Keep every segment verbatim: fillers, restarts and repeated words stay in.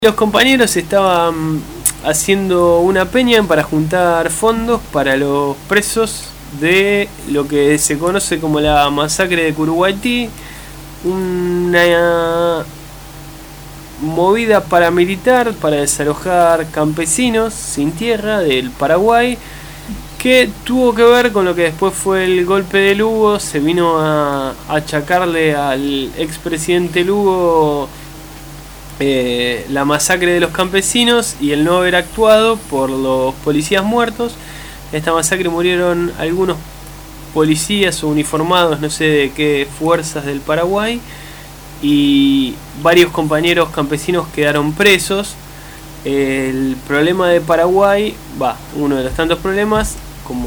Los compañeros estaban haciendo una peña para juntar fondos para los presos de lo que se conoce como la masacre de Curuguaty, una movida paramilitar para desalojar campesinos sin tierra del Paraguay, que tuvo que ver con lo que después fue el golpe de Lugo. Se vino a achacarle al expresidente Lugo Eh, la masacre de los campesinos y el no haber actuado por los policías muertos. En esta masacre murieron algunos policías o uniformados, no sé de qué fuerzas del Paraguay, y varios compañeros campesinos quedaron presos. El problema de Paraguay, va, uno de los tantos problemas, como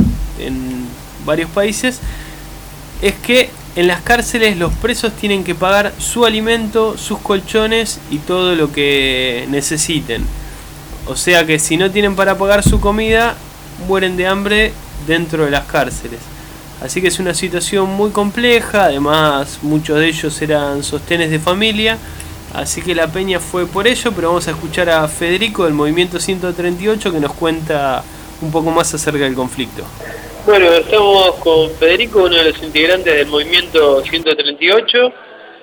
en varios países, es que en las cárceles los presos tienen que pagar su alimento, sus colchones y todo lo que necesiten. O sea que si no tienen para pagar su comida, mueren de hambre dentro de las cárceles. Así que es una situación muy compleja. Además, muchos de ellos eran sostenes de familia. Así que la peña fue por ello. Pero vamos a escuchar a Federico del Movimiento ciento treinta y ocho, que nos cuenta un poco más acerca del conflicto. Bueno, estamos con Federico, uno de los integrantes del Movimiento ciento treinta y ocho,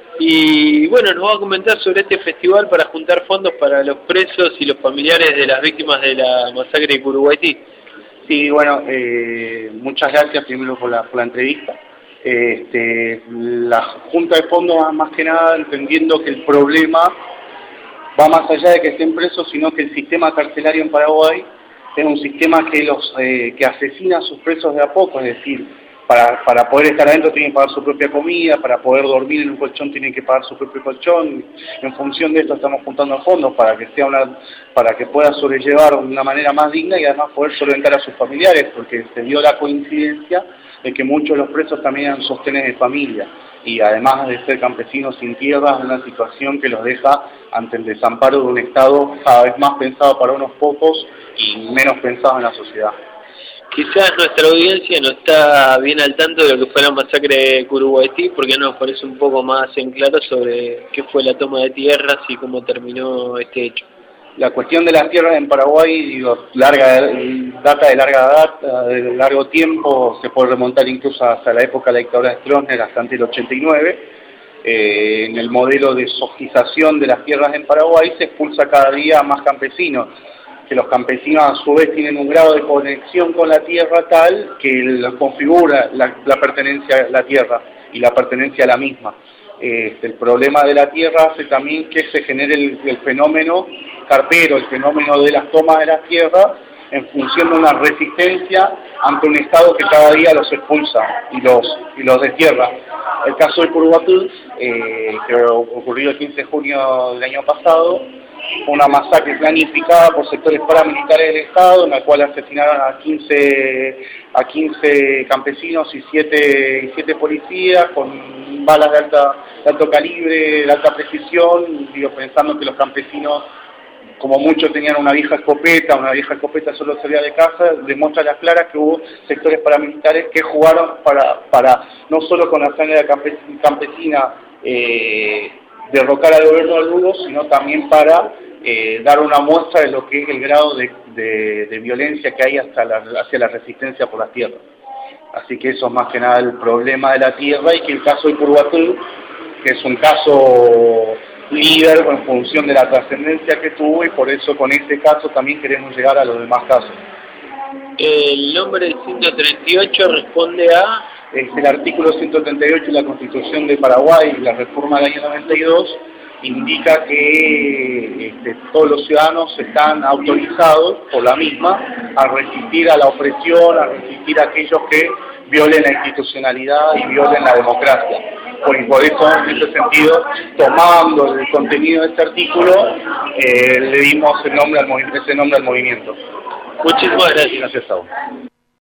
y bueno, nos va a comentar sobre este festival para juntar fondos para los presos y los familiares de las víctimas de la masacre de Curuguaty. Sí, bueno, eh, muchas gracias primero por la, por la entrevista. Este, la junta de fondos va más que nada entendiendo que el problema va más allá de que estén presos, sino que el sistema carcelario en Paraguay es un sistema que los eh, que asesina a sus presos de a poco, es decir, para, para poder estar adentro tienen que pagar su propia comida, para poder dormir en un colchón tienen que pagar su propio colchón. En función de esto estamos juntando fondos para que sea una, para que pueda sobrellevar de una manera más digna y además poder solventar a sus familiares, porque se dio la coincidencia de que muchos de los presos también eran sostenes de familia y además de ser campesinos sin tierras, una situación que los deja ante el desamparo de un Estado cada vez más pensado para unos pocos y menos pensado en la sociedad. Quizás nuestra audiencia no está bien al tanto de lo que fue la masacre de Curuguaty, porque nos parece un poco más en claro sobre qué fue la toma de tierras y cómo terminó este hecho. La cuestión de las tierras en Paraguay, digo, larga, data de larga data, de largo tiempo, se puede remontar incluso hasta la época de la dictadura de Stroessner, hasta antes del ochenta y nueve. Eh, en el modelo de sojización de las tierras en Paraguay se expulsa cada día a más campesinos, que los campesinos a su vez tienen un grado de conexión con la tierra tal que los configura la, la pertenencia a la tierra y la pertenencia a la misma. Este, el problema de la tierra hace también que se genere el, el fenómeno carpero, el fenómeno de las tomas de las tierras en función de una resistencia ante un Estado que cada día los expulsa y los, y los destierra. El caso de Curuguaty, eh, que ocurrió el quince de junio del año pasado, fue una masacre planificada por sectores paramilitares del Estado, en la cual asesinaron a quince, a quince campesinos y siete policías con balas de, alta, de alto calibre, de alta precisión, digo, pensando que los campesinos, como muchos tenían una vieja escopeta, una vieja escopeta solo salía de casa, demuestra a las claras que hubo sectores paramilitares que jugaron para, para no solo con la sangre campesina, eh, derrocar al gobierno de Lugo, sino también para eh, dar una muestra de lo que es el grado de, de, de violencia que hay hasta la, hacia la resistencia por las tierras. Así que eso es más que nada el problema de la tierra, y que el caso de Curuguaty, que es un caso líder en función de la trascendencia que tuvo, y por eso con este caso también queremos llegar a los demás casos. El nombre del ciento treinta y ocho responde a... Es el artículo ciento treinta y ocho de la Constitución de Paraguay y la reforma del año noventa y dos, indica que este, todos los ciudadanos están autorizados por la misma a resistir a la opresión, a resistir a aquellos que violen la institucionalidad y violen la democracia. Por, por eso, en ese sentido, tomando el contenido de este artículo, eh, le dimos el nombre al, ese nombre al movimiento. Muchísimas gracias. Gracias a vos.